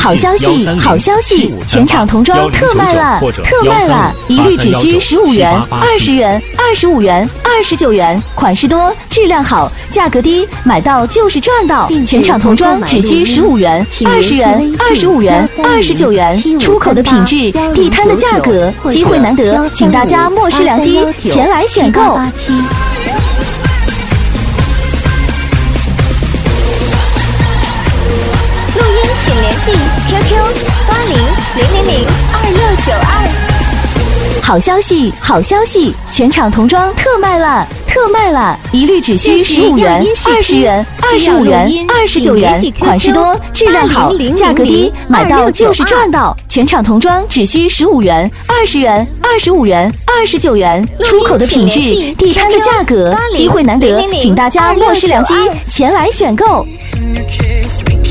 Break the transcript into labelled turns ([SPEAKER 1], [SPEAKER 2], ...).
[SPEAKER 1] 好消息，好消息！全场童装特卖了，特卖了，一律只需15元、20元、25元、29元，款式多，质量好，价格低，买到就是赚到。全场童装只需15元、20元、25元、29元，出口的品质，地摊的价格，机会难得，请大家莫失良机，前来选购。
[SPEAKER 2] 请联系 QQ8000002692。
[SPEAKER 1] 好消息，好消息！全场童装特卖了，特卖了，一律只需15元、20元、25元、29元，款式多，质量好，价格低，买到就是赚到。全场童装只需15元、20元、25元、29元，出口的品质，地摊的价格，机会难得，请大家莫失良机，前来选购。